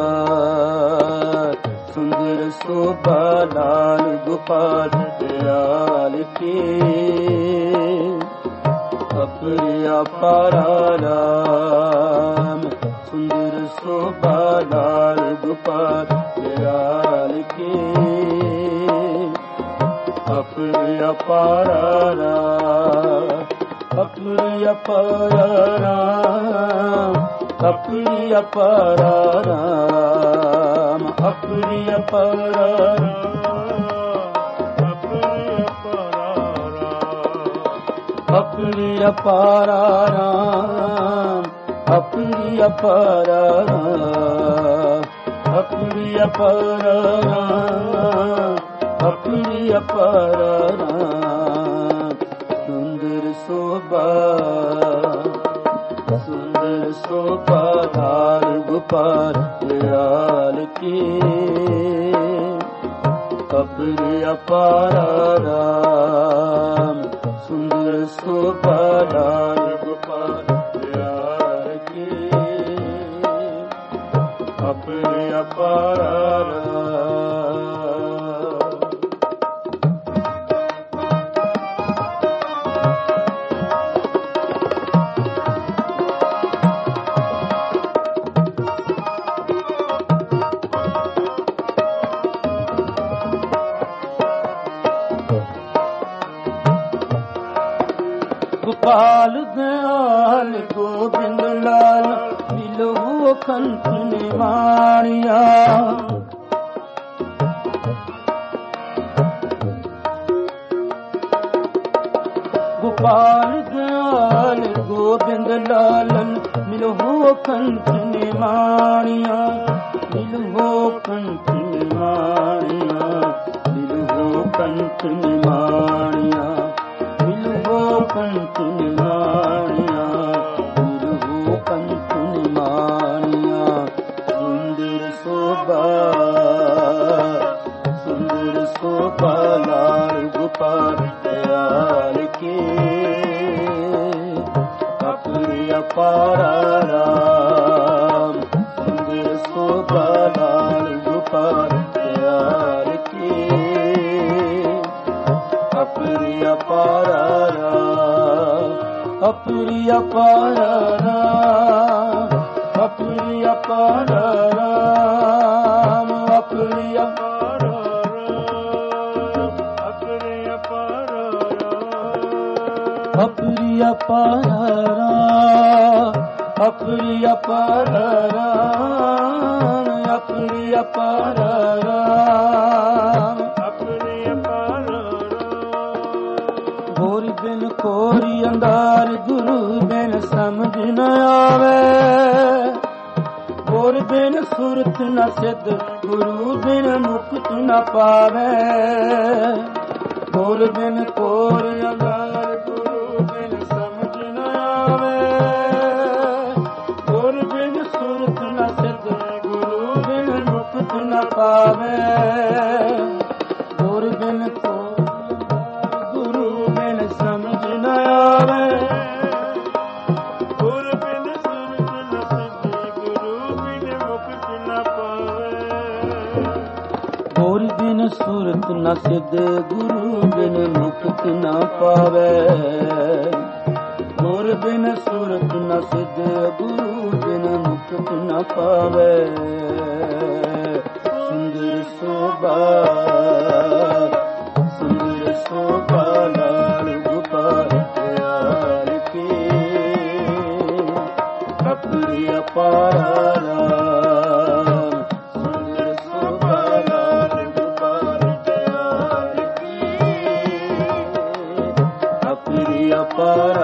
सुंदर शोभा लाल गोपाल दयाल के अपरे अपारा राम सुंदर शोभा लाल गोपाल दयाल के अपरे अपारा राम अपरे अपारा राम अपने अपारा राम अपने अपारा अपने अपारा राम अपने अपारा राम अपने अपारा राम अपने अपारा राम सुंदर शोभा सुंदर शोभा लाल गोपाल दयाल की अपने अपारा राम सुंदर शोभा लाल गोपाल दयाल की अपने अपारा गोपाल दयाल गोविंद लाल मिलो कंठ निवाणिया गोपाल दयाल गोविंद लालन मिलो कंठ निवाणिया मिलो कंठ निवाणिया मिलो कंठ निवाणिया कंठ निमाणिया गुरु कंठ निमाणिया सुंदर शोभा सुंदर शोभा लाल गोपाल दयाल के अपने अपारा राम सुंदर शोभा लाल गोपाल दयाल के अपने अपारा अप्रिय पार अप्रिय पार राम अप्रिय पार अप्रिय पार अप्रिय पार अप्रिय पार अप्रिय पार अप्रिय पार भोर बिन कोरी अंधार गुरु बिन समझ न आवे भोर बिन सुरत न सिद्ध गुरु बिन मुक्त न पावे भोर बिन कोरी अंधार गुरु बिन समझ न आवे भोर बिन सुरत न सिद्ध गुरु बिन मुक्त न पावे भोर बिन गुरु बिन समझ न आवे भोर बिन सुरत न सिद्ध गुरु बिन मुक्त न पावे भोर बिन सुरत न सिद्ध गुरु बिन मुक्त न पावे भोर बिन सुरत न सिद्ध गुरु बिन मुक्त न पावे सुंदर शोभा सुंदर शोभा लाल गोपाल दयाल के अपने अपारा राम सुंदर शोभा लाल गोपाल दयाल के अपने अपारा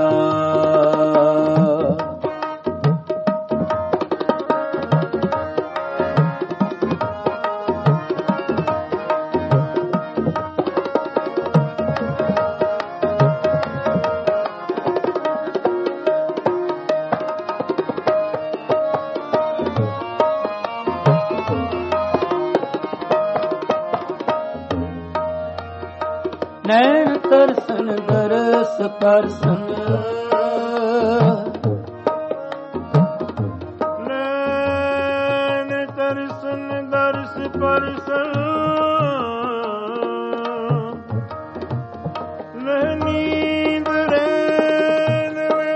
नैन तरसन दरस परसन नैन तरसन दरस परसन नींद रैन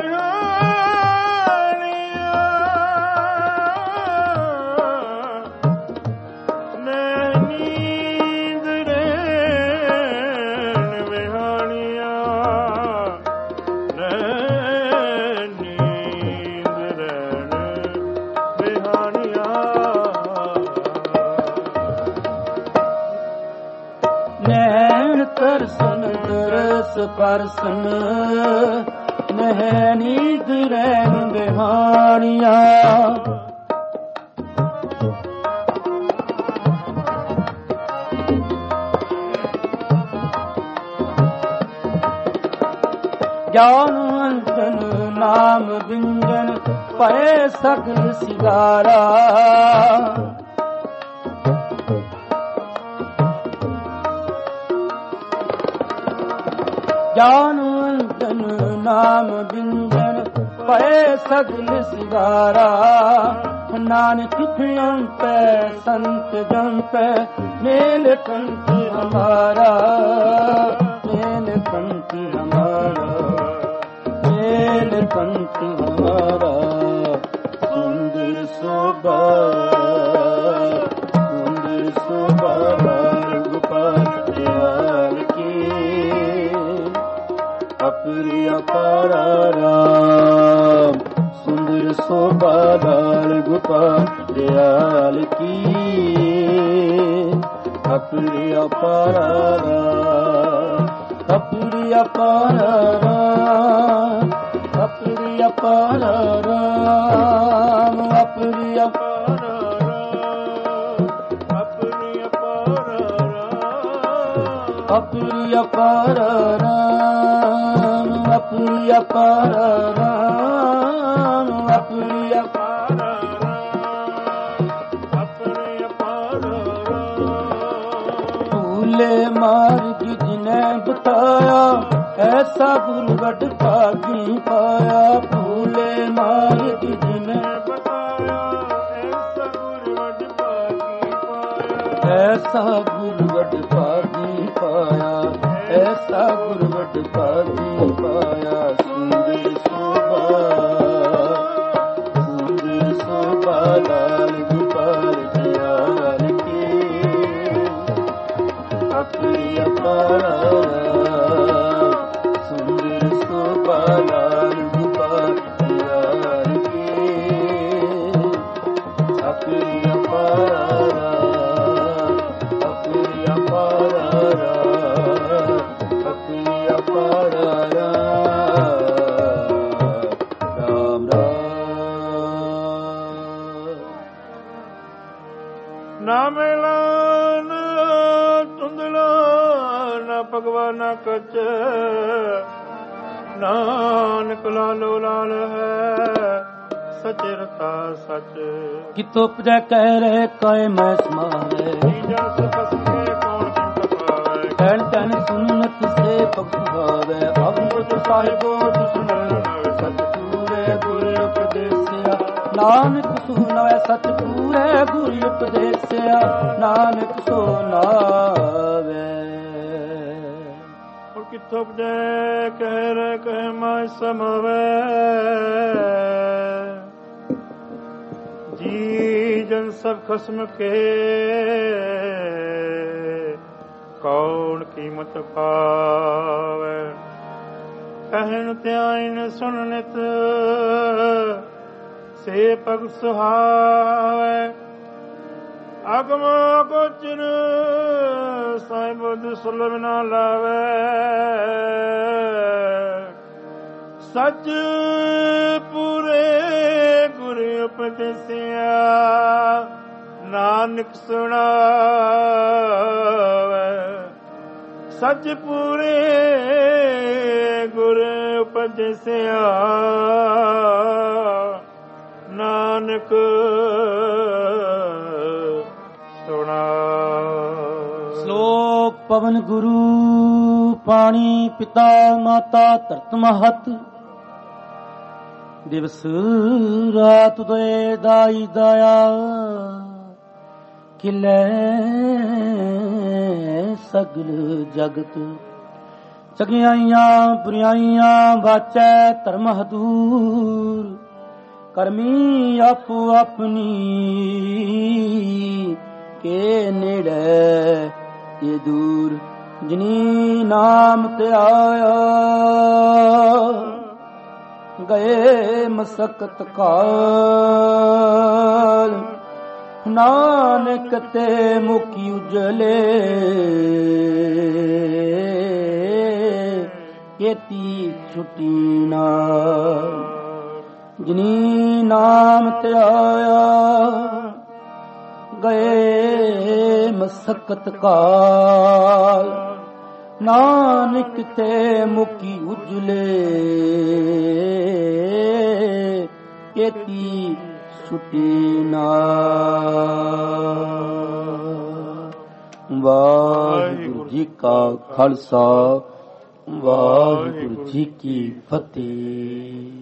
विहारिया नींद नैन तरसन दरस परसन नह नींद रैन बिहानिया ज्ञान अंजन ਨਾਮ ਬਿੰਜਨ ਪਏ ਸਗਲ ਸਿਗਾਰਾ। ਗਿਆਨ ਅੰਜਨ ਨਾਮ ਬਿੰਜਨ ਪਏ ਸਗਲ ਸਿਗਾਰਾ। ਨਾਨਕ ਕਿਥਿਯੰ ਪੈ ਸੰਤ ਜਨ ਪੈ ਮੇਲ ਕੰਠ ਹਮਾਰਾ। ਮੇਲ ਕੰਠ ਹਮਾਰਾ ਮੇਲ ਕੰਠ ਹਮਾਰਾ। ਸੁੰਦਰ ਸੋਭਾ ਸੁੰਦਰ ਸੋਭਾ ਗੋਪਾਲ ਦਿਆਲ ਕੀ ਅਪਰਿ ਅਪਾਰਾ ਰਾਮ। ਸੁੰਦਰ ਸੋਭਾ ਲਾਲ ਗੋਪਾਲ ਦਿਆਲ ਕੀ ਅਪਰਿ ਅਪਾਰਾ ਰਾਮ। ਅਪਰਿ ਅਪਾਰਾ ਰਾਮ ਅਪਰਿ ਅਪਾਰਾ ਰਾਮ। ਅਪਰਿ ਅਪਾਰਾ ਰਾਮ ਅਪਰਿ ਅਪਾਰਾ ਰਾਮ। ਅਪਰਿ ਅਪਾਰਾ ਰਾਮ ਅਪਰਿ ਅਪਾਰਾ ਰਾਮ। ਅਪਰਿ ਅਪਾਰਾ ਰਾਮ ਅਪਰਿ ਅਪਾਰਾ ਰਾਮ। ਭੂਲੇ ਮਾਰਗ ਜਿਨੇ ਬਤਾਇਆ ਐਸਾ ਗੁਰੂ ਵਡ ਭਾਗੀ ਪਾਇਆ। ਭੂਲੇ ਮਾਰਗ ਜਿਨੇ ਬਤਾਇਆ ਐਸਾ ਗੁਰੂ ਵਡ ਭਾਗੀ ਪਾਇਆ। ਐਸਾ ਗੁਰੂ ਵਡ ਭਾਗੀ ਪਾਇਆ ਐਸਾ ਗੁਰੂ ਵਡ ਭਾਗੀ ਪਾਇਆ। ਸੁੰਦਰ ਸੋਭਾ ਸੁੰਦਰ ਸੋਭਾ ਲਾਲ ਗੋਪਾਲ ਦਿਆਲ ਕੀ ਅਪਰਿ ਅਪਾਰਾ ਰਾਮ। ਸੁੰਦਰ ਸੋਭਾ ਲਾਲ ਗੋਪਾਲ ਦਿਆਲ ਕੀ ਅਪਰਿ ਅਪਾਰਾ ਰਾਮ ਅਪਰਿ ਅਪਾਰਾ ਰਾਮ ਅਪਰਿ ਅਪਾਰਾ ਰਾਮ। ਰਾਮ ਰਾਮ। ਨਾ ਮਿਲਾਨ ਧੁੰਦਲਾ ਨਾ ਭਗਵਾਨਾ ਕਚ। ਨਾਨਕ ਲਾਲੋ ਲਾਲ ਹੈ ਸਚੇ ਰਤਾ ਸਚ। ਕਿਤੋਂ ਉਪਜੈ ਕਹਿ ਰਹੇ ਕਾਇ ਮੈਂ ਸਮਾਵੇ। ਜੀਜਾ ਸਬਸ ਕੇ ਕੌਣ ਕਿੰਤ ਪਾਵੇ। ਕਹਿਣ ਕਹਿਣ ਸੁਨਤ ਸੇ ਭਗਤ ਭਾਵੇ। ਅਮ੍ਰਿਤ ਸਾਹਿਬੋ ਦੁਸ਼ਮਨ ਸਚ ਪੂਰੇ ਗੁਰ ਉਪਦੇਸਿਆ। ਨਾਨਕ ਸੁਣਾਵੇ ਸਚ ਪੂਰੇ ਗੁਰ ਉਪਦੇਸਿਆ। ਨਾਨਕ ਸੋ ਨਾਵੇ। ਕਿਥੋਂ ਉਪਜੈ ਕਹਿ ਰਹਿ ਕਹਿ ਮੈਂ ਸਮਾਵੇ। ਜੀ ਜਨ ਸਭ ਖਸਮ ਕੇ ਕੌਣ ਕੀਮਤ ਪਾਵੇ। ਕਹਿਣ ਧਿਆਨ ਸੁਣ ਨਿਤ ਸੇ ਪਗ ਸੁਹਾਵੇ। ਅਗਮ ਗੋਚਰ ਸਾਈਂ ਬੁੱਧ ਸੁਲਭ ਨਾ ਲਾਵੇ। ਸੱਚ ਪੂਰੇ ਗੁਰ ਉਪਦੇਸਿਆ। ਨਾਨਕ ਸੁਣਾਵੇ ਸੱਚ ਪੂਰੇ ਗੁਰ ਉਪਦੇਸਿਆ। ਨਾਨਕ ਸੁਣਾ। ਸ਼ਲੋਕ ਪਵਨ ਗੁਰੂ ਪਾਣੀ ਪਿਤਾ ਮਾਤਾ ਧਰਤ ਮਹਤ। ਦਿਵਸ ਰਾਤ ਉਦੈ ਦਾਈ ਦਾਇਆ। ਖਿਲੇ ਸਗਲ ਜਗਤ। ਚੰਗਿਆਈਆਂ ਬੁਰਾਈਆਂ ਵਾਚੈ ਧਰਮ ਹਦੂਰ। ਕਰਮੀ ਆਪੋ ਆਪਣੀ ਕੇ ਨੇੜੇ ਇਹ ਦੂਰ। ਜਿਨੀ ਨਾਮ ਤੇ ਆਇਆ ਗਏ ਮਸਕਤ ਕਾਲ। ਨਾਨਕ ਤੇ ਮੁਖੀ ਉਜਲੇ ਕੀਤੀ ਛੁਟੀ ਨਾਲ। ਜਿਨੀ ਨਾਮ ਤੇ ਆਇਆ ਗਏ ਮਸਕਤ ਕਾਲ। ਨਾਨਕ ਤੇ ਮੁਕੀ ਉਜਲੇ ਕੀਤੀ ਛੁਟੀ ਨਾ। ਵਾਹਿਗੁਰੂ ਜੀ ਕਾ ਖਾਲਸਾ, ਵਾਹਿਗੁਰੂ ਜੀ ਕੀ ਫਤਿਹ।